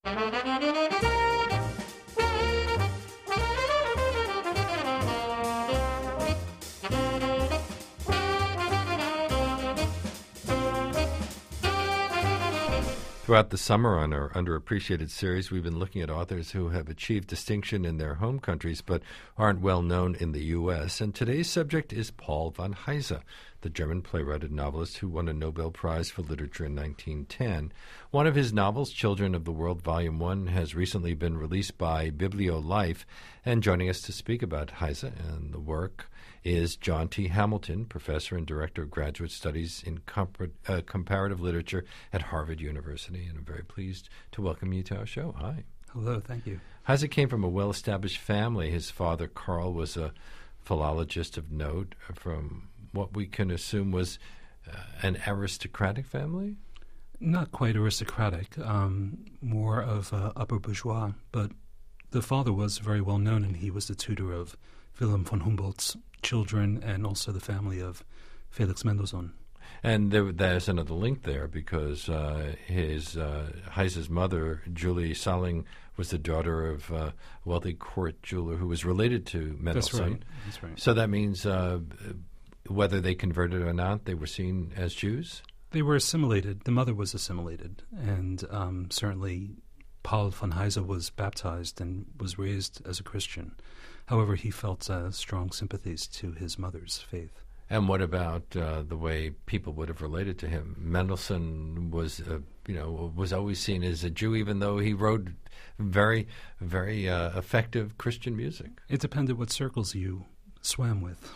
Throughout the summer on our Underappreciated series, we've been looking at authors who have achieved distinction in their home countries but aren't well known in the U.S. And today's subject is Paul von Heyse, the German playwright and novelist who won a Nobel Prize for Literature in 1910. One of his novels, Children of the World, Volume 1, has recently been released by BiblioLife. And joining us to speak about Heyse and the work is John T. Hamilton, professor and director of graduate studies in comparative literature at Harvard University. And I'm very pleased to welcome you to our show. Hi. Hello, thank you. Heyse came from a well-established family. His father, Karl, was a philologist of note from what we can assume was an aristocratic family? Not quite aristocratic, more of upper bourgeois, but the father was very well known, and he was the tutor of Wilhelm von Humboldt's children and also the family of Felix Mendelssohn. And there's another link there because Heyse's mother, Julie Salling, was the daughter of a wealthy court jeweler who was related to Mendelssohn. That's right. So that means whether they converted or not, they were seen as Jews? They were assimilated. The mother was assimilated, and certainly Paul von Heyse was baptized and was raised as a Christian. However, he felt strong sympathies to his mother's faith. And what about the way people would have related to him? Mendelssohn was always seen as a Jew, even though he wrote very, very effective Christian music. It depended what circles you swam with.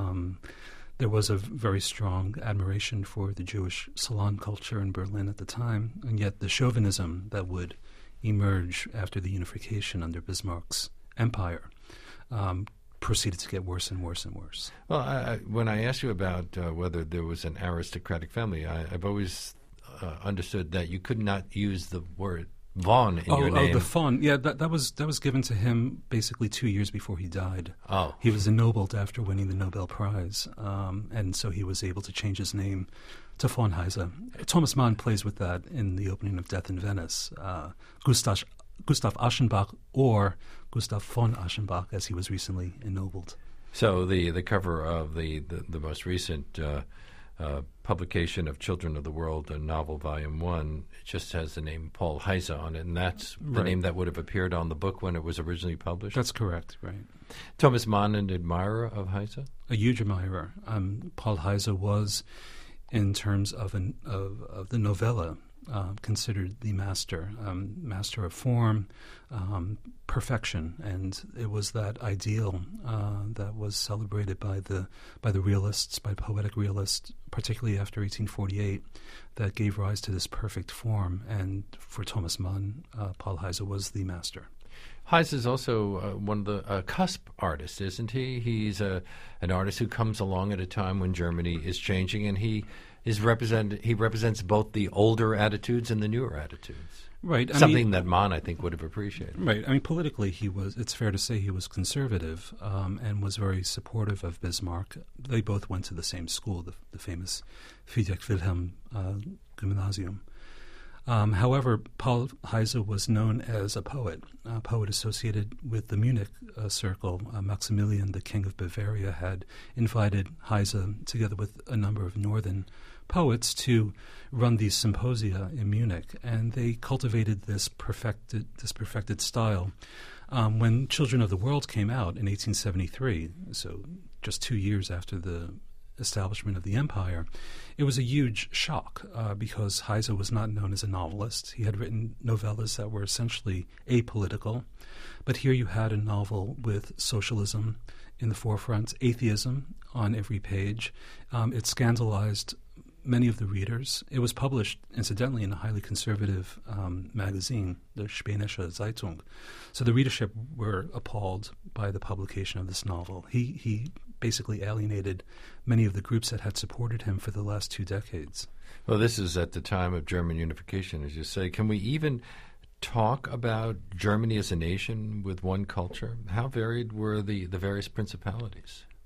There was a very strong admiration for the Jewish salon culture in Berlin at the time, and yet the chauvinism that would emerge after the unification under Bismarck's empire proceeded to get worse and worse and worse. Well, when I asked you about whether there was an aristocratic family, I've always understood that you could not use the word von in your name. Oh, the von. Yeah, that was given to him basically 2 years before he died. Oh. He was ennobled after winning the Nobel Prize, and so he was able to change his name to von Heyse. Thomas Mann plays with that in the opening of Death in Venice. Gustav Aschenbach or Gustav von Aschenbach, as he was recently ennobled. So the cover of the most recent publication of Children of the World, a novel, Volume 1, it just has the name Paul Heyse on it, and that's the name that would have appeared on the book when it was originally published? That's correct, right. Thomas Mann, an admirer of Heyse? A huge admirer. Paul Heyse was, in terms of the novella, considered the master of form, perfection, and it was that ideal that was celebrated by the realists, by poetic realists, particularly after 1848, that gave rise to this perfect form. And for Thomas Mann, Paul Heyse was the master. Heyse is also one of the cusp artists, isn't he? He's an artist who comes along at a time when Germany is changing, and he represents both the older attitudes and the newer attitudes. Right. Something that Mann, I think, would have appreciated. Right. I mean, politically, it's fair to say he was conservative and was very supportive of Bismarck. They both went to the same school, the famous Friedrich Wilhelm Gymnasium. However, Paul Heyse was known as a poet associated with the Munich circle. Maximilian, the King of Bavaria, had invited Heyse, together with a number of northern poets, to run these symposia in Munich, and they cultivated this perfected style. When Children of the World came out in 1873, so just 2 years after the establishment of the empire, it was a huge shock because Heyse was not known as a novelist. He had written novellas that were essentially apolitical, but here you had a novel with socialism in the forefront, atheism on every page. It scandalized many of the readers. It was published, incidentally, in a highly conservative magazine, the Spanische Zeitung. So the readership were appalled by the publication of this novel. He basically alienated many of the groups that had supported him for the last 2 decades. Well, this is at the time of German unification, as you say. Can we even talk about Germany as a nation with one culture? How varied were the various principalities?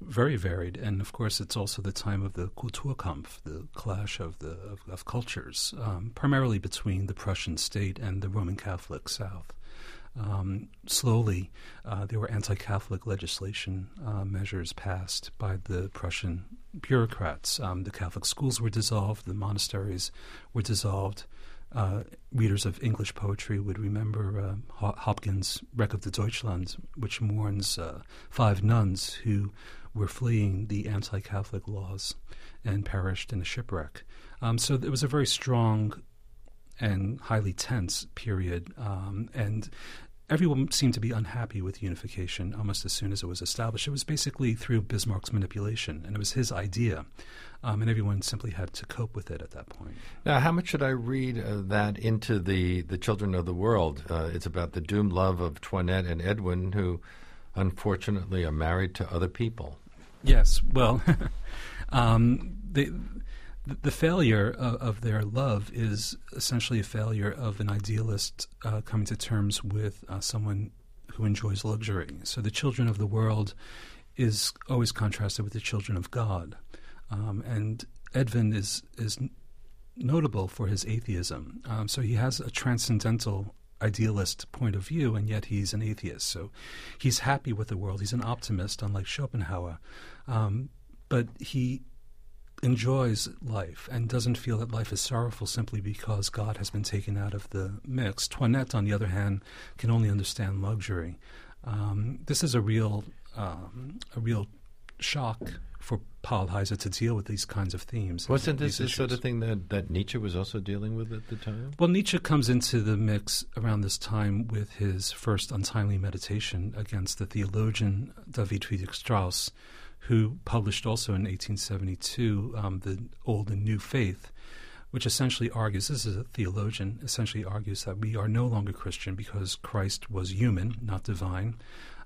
very varied, and of course it's also the time of the Kulturkampf, the clash of cultures, primarily between the Prussian state and the Roman Catholic South. Slowly, there were anti-Catholic legislation measures passed by the Prussian bureaucrats. The Catholic schools were dissolved, the monasteries were dissolved. Readers of English poetry would remember Hopkins' Wreck of the Deutschland, which mourns 5 nuns who were fleeing the anti-Catholic laws and perished in a shipwreck. So it was a very strong and highly tense period, and everyone seemed to be unhappy with unification almost as soon as it was established. It was basically through Bismarck's manipulation, and it was his idea, and everyone simply had to cope with it at that point. Now, how much should I read that into the Children of the World? It's about the doomed love of Toinette and Edwin, who unfortunately are married to other people. Yes, well, the failure of their love is essentially a failure of an idealist coming to terms with someone who enjoys luxury. So the children of the world is always contrasted with the children of God. And Edwin is notable for his atheism. So he has a transcendental idealist point of view, and yet he's an atheist. So he's happy with the world. He's an optimist, unlike Schopenhauer. But he enjoys life and doesn't feel that life is sorrowful simply because God has been taken out of the mix. Toinette, on the other hand, can only understand luxury. This is a real shock for Paul Heyse to deal with these kinds of themes. Wasn't this the sort of thing that Nietzsche was also dealing with at the time? Well, Nietzsche comes into the mix around this time with his first untimely meditation against the theologian David Friedrich Strauss, who published also in 1872 the Old and New Faith, which essentially argues, this is a theologian, essentially argues that we are no longer Christian because Christ was human, not divine,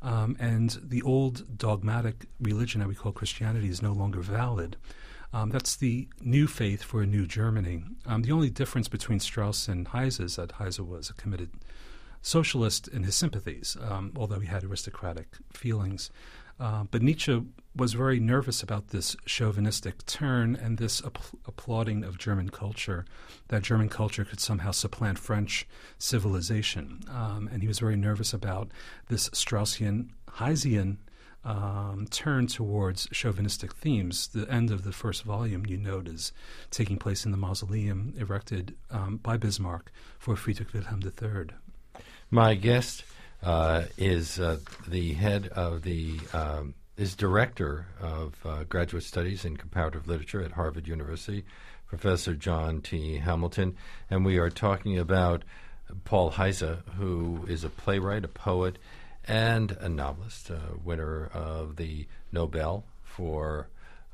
and the old dogmatic religion that we call Christianity is no longer valid. That's the new faith for a new Germany. The only difference between Strauss and Heyse is that Heyse was a committed socialist in his sympathies, although he had aristocratic feelings. But Nietzsche was very nervous about this chauvinistic turn and this applauding of German culture, that German culture could somehow supplant French civilization. And he was very nervous about this Straussian, Heysian turn towards chauvinistic themes. The end of the first volume, you note, is taking place in the mausoleum erected by Bismarck for Friedrich Wilhelm III. My guest is the head of is director of graduate studies in comparative literature at Harvard University, Professor John T. Hamilton, and we are talking about Paul Heyse, who is a playwright, a poet, and a novelist, winner of the Nobel for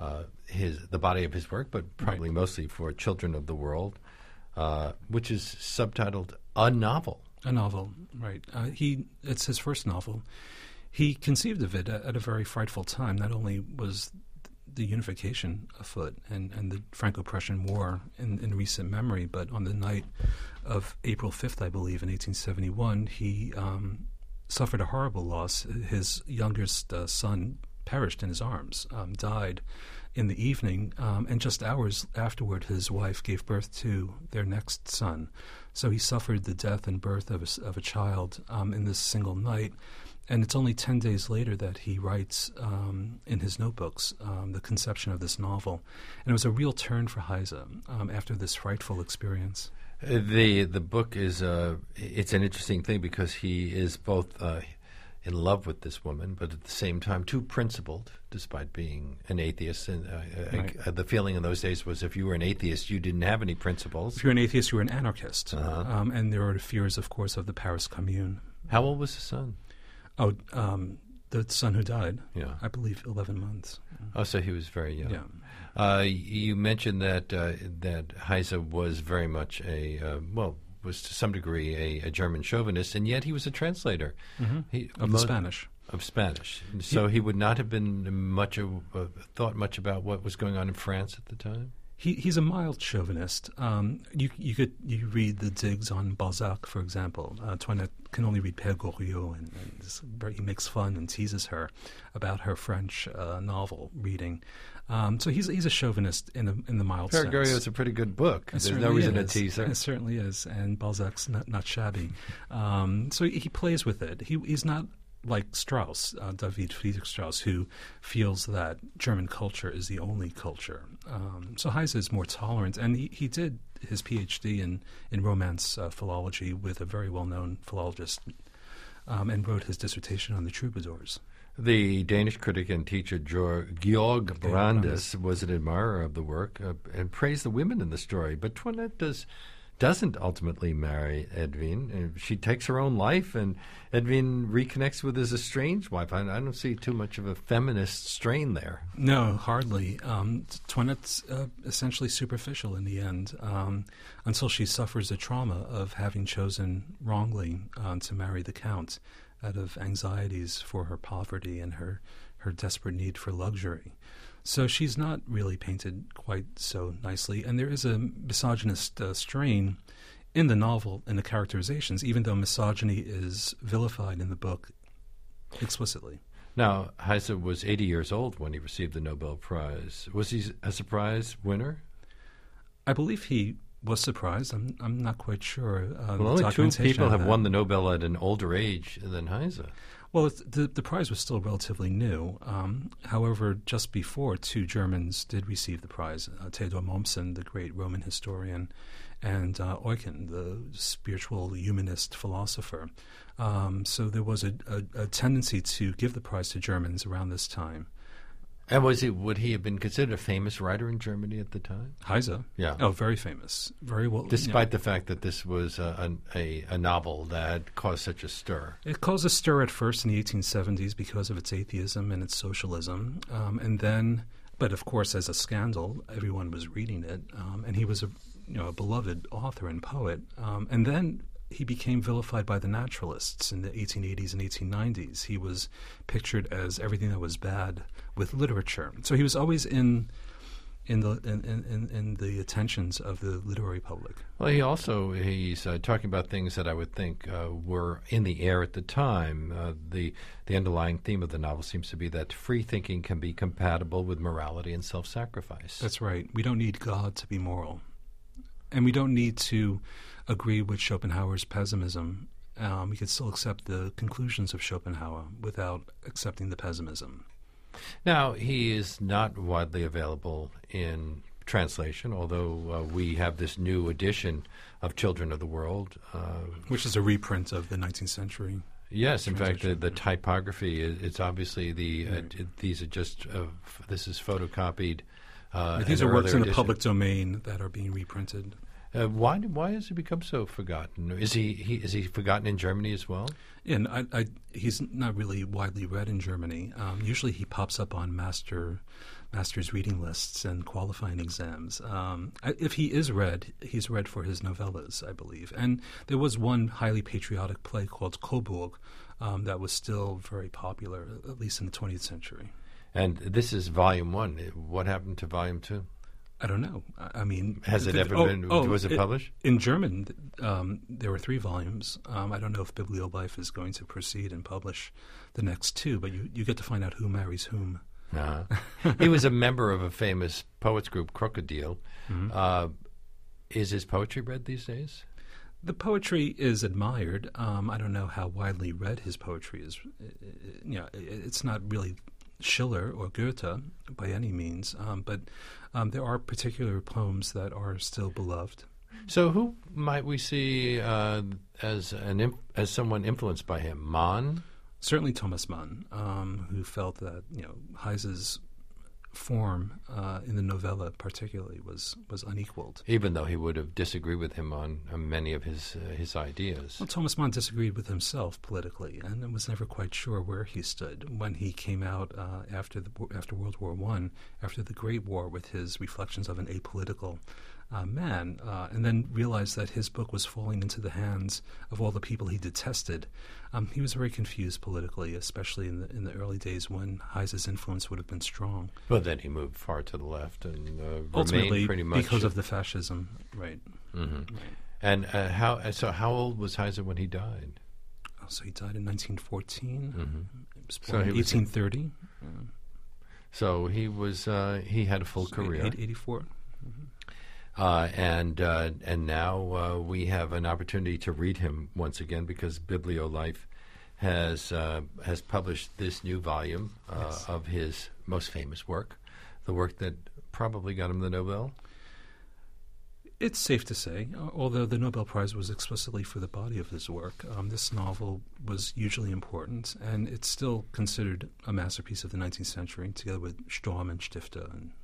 the body of his work, but probably mostly for Children of the World, which is subtitled A Novel. A novel, right. It's his first novel. He conceived of it at a very frightful time. Not only was the unification afoot and the Franco-Prussian War in recent memory, but on the night of April 5th, I believe, in 1871, he suffered a horrible loss. His youngest son perished in his arms, died in the evening, and just hours afterward, his wife gave birth to their next son. So he suffered the death and birth of a child in this single night. And it's only 10 days later that he writes in his notebooks the conception of this novel. And it was a real turn for Heyse after this frightful experience. The book is it's an interesting thing because he is both in love with this woman, but at the same time too principled, despite being an atheist. And the feeling in those days was if you were an atheist, you didn't have any principles. If you were an atheist, you were an anarchist. And there were fears, of course, of the Paris Commune. How old was the son? Oh, the son who died, I believe 11 months. Oh, so he was very young. Yeah. You mentioned that Heyse was very much was to some degree a German chauvinist, and yet he was a translator. Mm-hmm. Of Spanish. Of Spanish. So he would not have been thought much about what was going on in France at the time? He's a mild chauvinist. You read the digs on Balzac, for example. Toinette can only read Père Goriot, and he makes fun and teases her about her French novel reading. So he's a chauvinist in the mild sense. Père Goriot is a pretty good book. There's no reason to tease her. It certainly is, and Balzac's not shabby. So he plays with it. He's not like Strauss, David Friedrich Strauss, who feels that German culture is the only culture. So Heise is more tolerant, and he did his PhD in Romance philology with a very well-known philologist, and wrote his dissertation on the troubadours. The Danish critic and teacher Georg Brandes was an admirer of the work and praised the women in the story, but Toinette doesn't ultimately marry Edwin. She takes her own life, and Edwin reconnects with his estranged wife. I don't see too much of a feminist strain there. No, hardly. Toinette's essentially superficial in the end, until she suffers the trauma of having chosen wrongly to marry the Count out of anxieties for her poverty and her desperate need for luxury. So she's not really painted quite so nicely, and there is a misogynist strain in the novel, in the characterizations, even though misogyny is vilified in the book explicitly. Now, Heise was 80 years old when he received the Nobel Prize. Was he a surprise winner? I believe he was surprised. I'm not quite sure. Well, only two people have won the Nobel at an older age than Heise. Well, the prize was still relatively new. However, just before, two Germans did receive the prize, Theodor Mommsen, the great Roman historian, and Eucken, the spiritual humanist philosopher. So there was a tendency to give the prize to Germans around this time. And would he have been considered a famous writer in Germany at the time? Heise? Yeah. Oh, very famous. Very well. Despite the fact that this was a novel that caused such a stir. It caused a stir at first in the 1870s because of its atheism and its socialism. And then, but of course, as a scandal, everyone was reading it. And he was a beloved author and poet. And then he became vilified by the naturalists in the 1880s and 1890s. He was pictured as everything that was bad with literature. So he was always in the attentions of the literary public. Well, he's talking about things that I would think were in the air at the time. The underlying theme of the novel seems to be that free thinking can be compatible with morality and self-sacrifice. That's right. We don't need God to be moral. And we don't need to agree with Schopenhauer's pessimism. We could still accept the conclusions of Schopenhauer without accepting the pessimism. Now, he is not widely available in translation, although we have this new edition of Children of the World. Which is a reprint of the 19th century. Yes, in fact, the typography, it's obviously these are just, this is photocopied. These are works in the public domain that are being reprinted. Why has he become so forgotten? Is he forgotten in Germany as well? Yeah, and he's not really widely read in Germany. Usually he pops up on master's reading lists and qualifying exams. If he is read, he's read for his novellas, I believe. And there was one highly patriotic play called Coburg that was still very popular, at least in the 20th century. And this is Volume 1. What happened to Volume 2? I don't know. I mean, has it ever been? Was it published in German? There were 3 volumes. I don't know if Bibliolife is going to proceed and publish the next 2, but you get to find out who marries whom. He was a member of a famous poets group, Krokodil. Mm-hmm. Is his poetry read these days? The poetry is admired. I don't know how widely read his poetry is. It's not really Schiller or Goethe by any means, but there are particular poems that are still beloved. So who might we see as someone influenced by him? Mann? Certainly Thomas Mann, who felt that Heise's form in the novella particularly was unequaled. Even though he would have disagreed with him on many of his ideas. Well, Thomas Mann disagreed with himself politically and was never quite sure where he stood. When he came out after World War I, after the Great War, with his reflections of an apolitical man, and then realized that his book was falling into the hands of all the people he detested. He was very confused politically, especially in the early days when Heise's influence would have been strong. Well, then he moved far to the left and Ultimately, remained pretty much because of the fascism, right? Mm-hmm. Right. And how old was Heise when he died? Oh, so he died in 1914. Mm-hmm. He was born in 1830. So he had a full career. 84. And now we have an opportunity to read him once again because Bibliolife has published this new volume of his most famous work, the work that probably got him the Nobel. It's safe to say, although the Nobel Prize was explicitly for the body of his work, this novel was hugely important, and it's still considered a masterpiece of the 19th century, together with Storm and Stifter.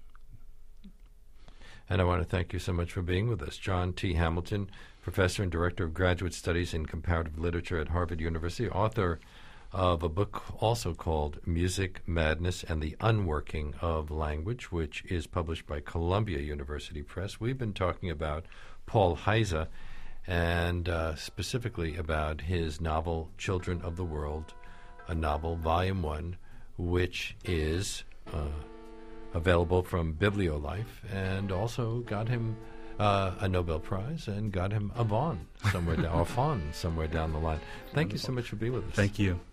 And I want to thank you so much for being with us. John T. Hamilton, Professor and Director of Graduate Studies in Comparative Literature at Harvard University, author of a book also called Music, Madness, and the Unworking of Language, which is published by Columbia University Press. We've been talking about Paul Heise and specifically about his novel Children of the World, a novel, Volume 1, which is available from Bibliolife and also got him a Nobel Prize and got him a Faun somewhere down the line. Thank you so much for being with us. Thank you.